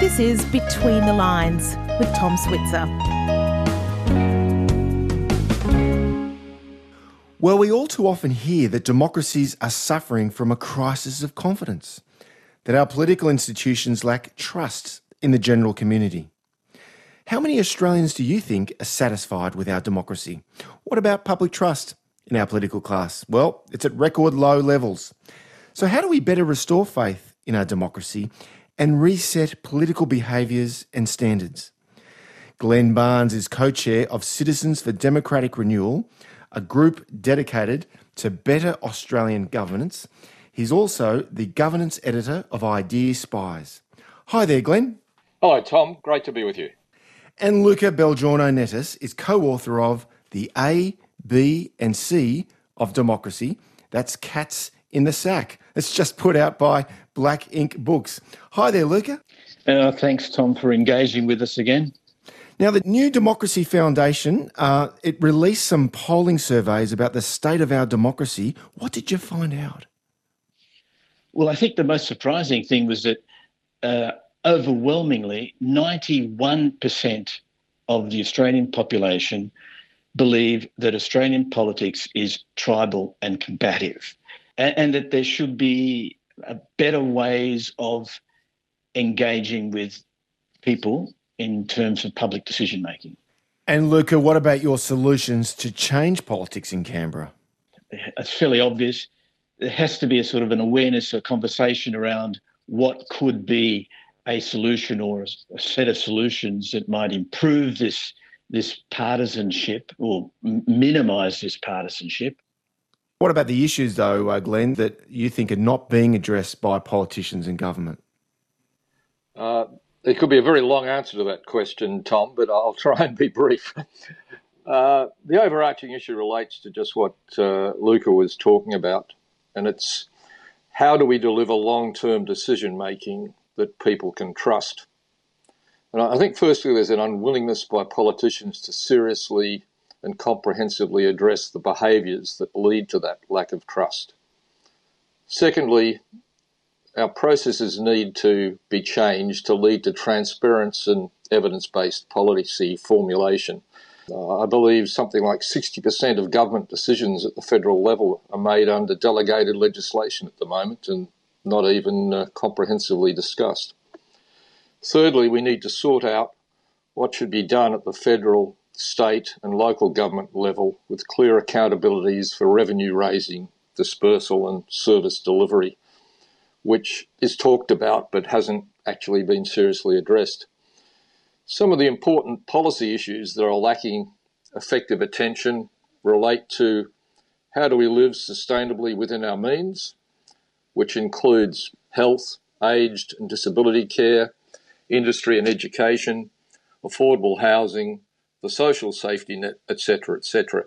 This is Between the Lines with Tom Switzer. Well, we all too often hear that democracies are suffering from a crisis of confidence, that our political institutions lack trust in the general community. How many Australians do you think are satisfied with our democracy? What about public trust in our political class? Well, it's at record low levels. So how do we better restore faith in our democracy and reset political behaviours and standards? Glenn Barnes is co-chair of Citizens for Democratic Renewal, a group dedicated to better Australian governance. He's also the governance editor of Idea Spies. Hi there, Glenn. Hello, Tom. Great to be with you. And Luca Belgiorno-Nettis is co-author of The A, B and C of Democracy. That's Cats in the Sack. It's just put out by Black Ink Books. Hi there, Luca. Thanks, Tom, for engaging with us again. Now, the New Democracy Foundation, it released some polling surveys about the state of our democracy. What did you find out? Well, I think the most surprising thing was that overwhelmingly 91% of the Australian population believe that Australian politics is tribal and combative, and that there should be better ways of engaging with people in terms of public decision-making. And Luca, what about your solutions to change politics in Canberra? It's fairly obvious. There has to be a sort of an awareness, a conversation around what could be a solution or a set of solutions that might improve this partisanship or minimise this partisanship. What about the issues, though, Glenn, that you think are not being addressed by politicians and government? It could be a very long answer to that question, Tom, but I'll try and be brief. The overarching issue relates to just what Luca was talking about, and it's how do we deliver long-term decision-making that people can trust? And I think, firstly, there's an unwillingness by politicians to seriously and comprehensively address the behaviours that lead to that lack of trust. Secondly, our processes need to be changed to lead to transparent and evidence-based policy formulation. I believe something like 60% of government decisions at the federal level are made under delegated legislation at the moment and not even comprehensively discussed. Thirdly, we need to sort out what should be done at the federal, state and local government level with clear accountabilities for revenue raising, dispersal and service delivery, which is talked about but hasn't actually been seriously addressed. Some of the important policy issues that are lacking effective attention relate to how do we live sustainably within our means, which includes health, aged and disability care, industry and education, affordable housing, the social safety net, etc., etc.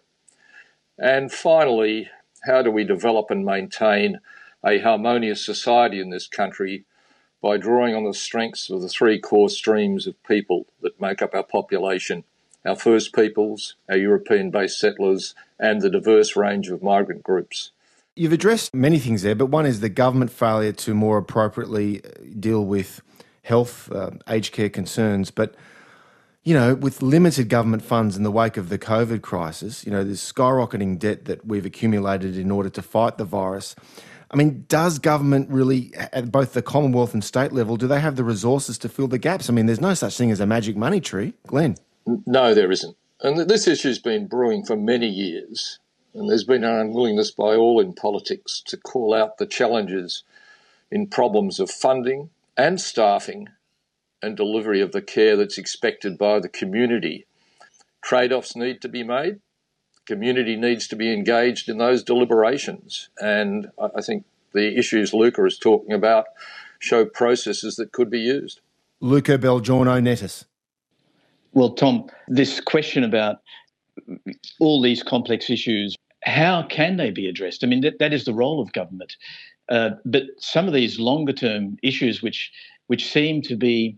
And finally, how do we develop and maintain a harmonious society in this country by drawing on the strengths of the three core streams of people that make up our population, our First Peoples, our European-based settlers, and the diverse range of migrant groups. You've addressed many things there, but one is the government failure to more appropriately deal with health, aged care concerns. But, you know, with limited government funds in the wake of the COVID crisis, you know, there's skyrocketing debt that we've accumulated in order to fight the virus. I mean, does government really, at both the Commonwealth and state level, do they have the resources to fill the gaps? I mean, there's no such thing as a magic money tree. Glenn? No, there isn't. And this issue's been brewing for many years. And there's been an unwillingness by all in politics to call out the challenges in problems of funding and staffing and delivery of the care that's expected by the community. Trade-offs need to be made. Community needs to be engaged in those deliberations. And I think the issues Luca is talking about show processes that could be used. Luca Belgiorno-Nettis. Well, Tom, this question about all these complex issues, how can they be addressed? I mean, that is the role of government. But some of these longer-term issues which seem to be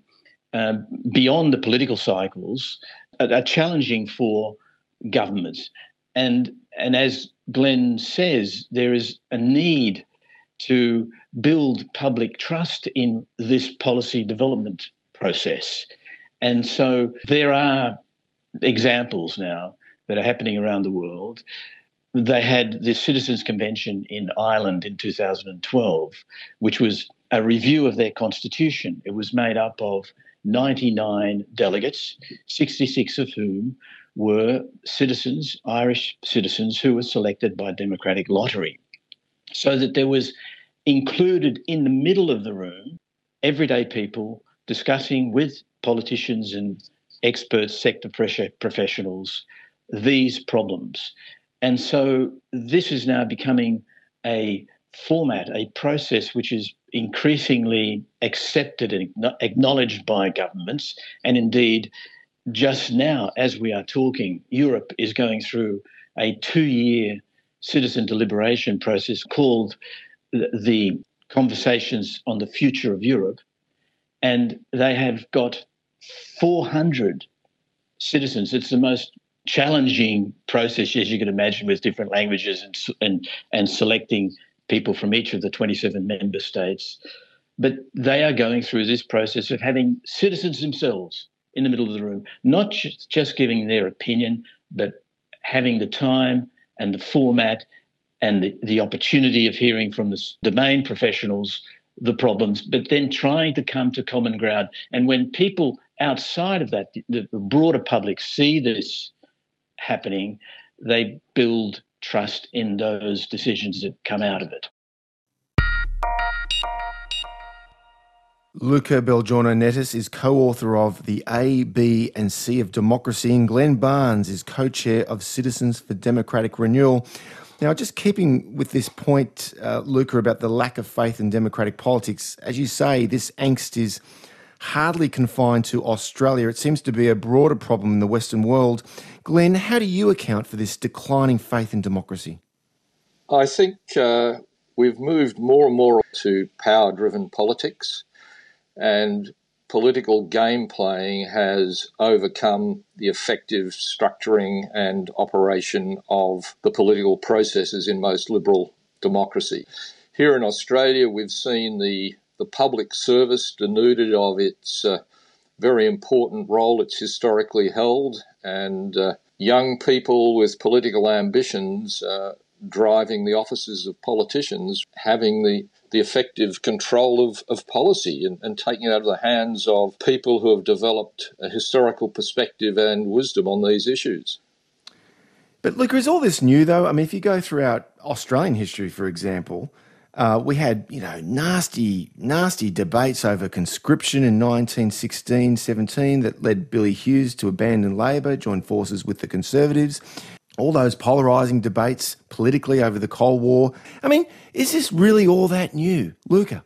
beyond the political cycles are challenging for governments. And as Glenn says, there is a need to build public trust in this policy development process. And so there are examples now that are happening around the world. They had the Citizens' Convention in Ireland in 2012, which was a review of their constitution. It was made up of 99 delegates, 66 of whom were citizens, Irish citizens, who were selected by democratic lottery. So that there was included in the middle of the room everyday people discussing with politicians and experts, sector professionals, these problems. And so this is now becoming a format, a process which is increasingly accepted and acknowledged by governments. And indeed, just now, as we are talking, Europe is going through a 2-year citizen deliberation process called the Conversations on the Future of Europe. And they have got 400 citizens. It's the most challenging process, as you can imagine, with different languages and selecting people from each of the 27 member states. But they are going through this process of having citizens themselves in the middle of the room, not just giving their opinion, but having the time and the format and the opportunity of hearing from the domain professionals the problems, but then trying to come to common ground. And when people outside of that, the broader public, see this happening, they build trust in those decisions that come out of it. Luca Belgiorno-Nettis is co-author of The A, B and C of Democracy, and Glenn Barnes is co-chair of Citizens for Democratic Renewal. Now, just keeping with this point, Luca, about the lack of faith in democratic politics, as you say, this angst is hardly confined to Australia. It seems to be a broader problem in the Western world. Glenn, how do you account for this declining faith in democracy? I think we've moved more and more to power-driven politics, and political game playing has overcome the effective structuring and operation of the political processes in most liberal democracy. Here in Australia, we've seen the public service denuded of its very important role it's historically held, and young people with political ambitions driving the offices of politicians, having the effective control of policy and taking it out of the hands of people who have developed a historical perspective and wisdom on these issues. But Luca, is all this new though? I mean, if you go throughout Australian history, for example, we had, nasty debates over conscription in 1916-17 that led Billy Hughes to abandon Labor, join forces with the Conservatives. All those polarising debates politically over the Cold War. I mean, is this really all that new, Luca?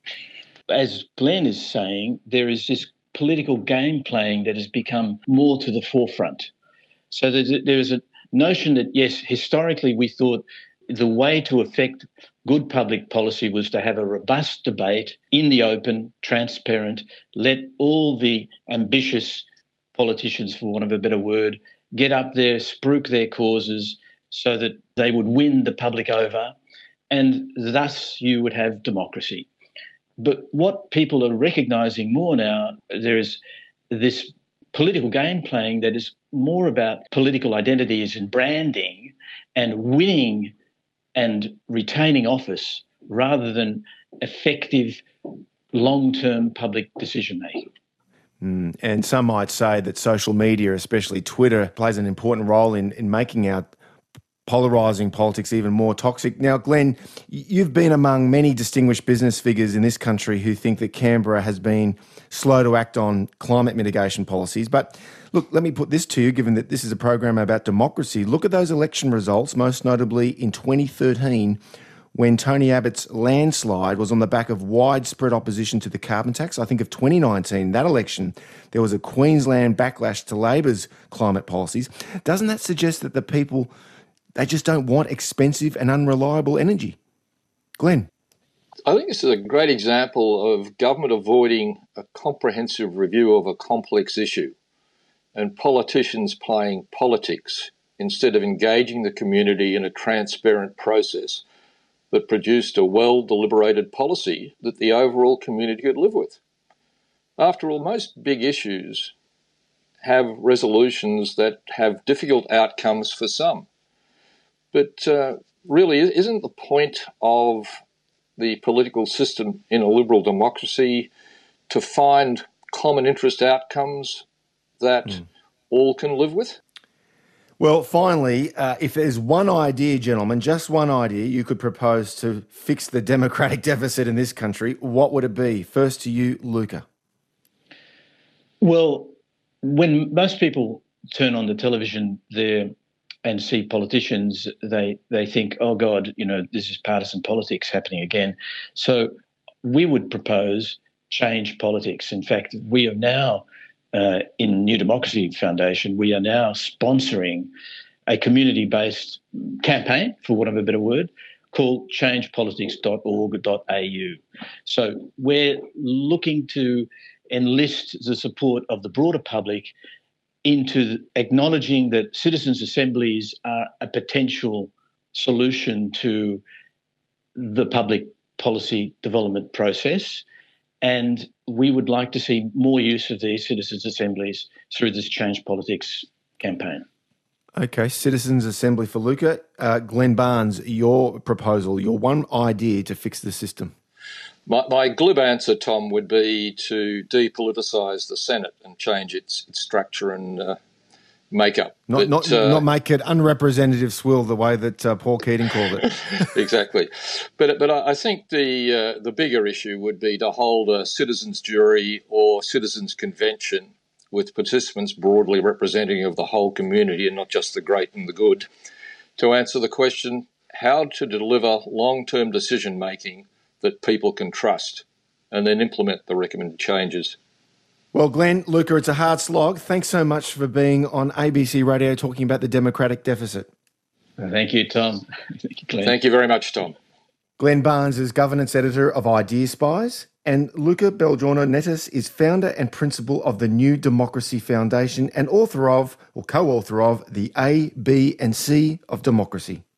As Glenn is saying, there is this political game playing that has become more to the forefront. So there is a notion that, yes, historically we thought the way to affect good public policy was to have a robust debate in the open, transparent, let all the ambitious politicians, for want of a better word, get up there, spruik their causes so that they would win the public over, and thus you would have democracy. But what people are recognising more now, there is this political game playing that is more about political identities and branding and winning and retaining office rather than effective long-term public decision-making. And some might say that social media, especially Twitter, plays an important role in making our polarising politics even more toxic. Now, Glenn, you've been among many distinguished business figures in this country who think that Canberra has been slow to act on climate mitigation policies. But look, let me put this to you, given that this is a program about democracy. Look at those election results, most notably in 2013, when Tony Abbott's landslide was on the back of widespread opposition to the carbon tax. I think of 2019, that election, there was a Queensland backlash to Labor's climate policies. Doesn't that suggest that the people, they just don't want expensive and unreliable energy? Glenn? I think this is a great example of government avoiding a comprehensive review of a complex issue and politicians playing politics instead of engaging the community in a transparent process that produced a well-deliberated policy that the overall community could live with. After all, most big issues have resolutions that have difficult outcomes for some. But really, isn't the point of the political system in a liberal democracy to find common interest outcomes that all can live with? Well, finally, if there's one idea, gentlemen, just one idea you could propose to fix the democratic deficit in this country, what would it be? First to you, Luca. Well, when most people turn on the television there and see politicians, they think, oh God, this is partisan politics happening again. So we would propose change politics. In fact, we are now in New Democracy Foundation, we are now sponsoring a community-based campaign, for want of a better word, called changepolitics.org.au. So we're looking to enlist the support of the broader public into acknowledging that citizens' assemblies are a potential solution to the public policy development process. And we would like to see more use of these citizens' assemblies through this Change Politics campaign. Okay, Citizens' Assembly for Luca. Glenn Barnes, your proposal, your one idea to fix the system. My glib answer, Tom, would be to depoliticise the Senate and change its structure and makeup. Not make it unrepresentative swill the way that Paul Keating called it. Exactly. But I think the bigger issue would be to hold a citizens' jury or citizens' convention with participants broadly representative of the whole community and not just the great and the good, to answer the question how to deliver long-term decision-making that people can trust and then implement the recommended changes. Well, Glenn, Luca, it's a hard slog. Thanks so much for being on ABC Radio talking about the democratic deficit. Thank you, Tom. Thank you, Glenn. Thank you very much, Tom. Glenn Barnes is governance editor of Idea Spies, and Luca Belgiorno Nettis is founder and principal of the New Democracy Foundation and author of, or co-author of, The A, B and C of Democracy.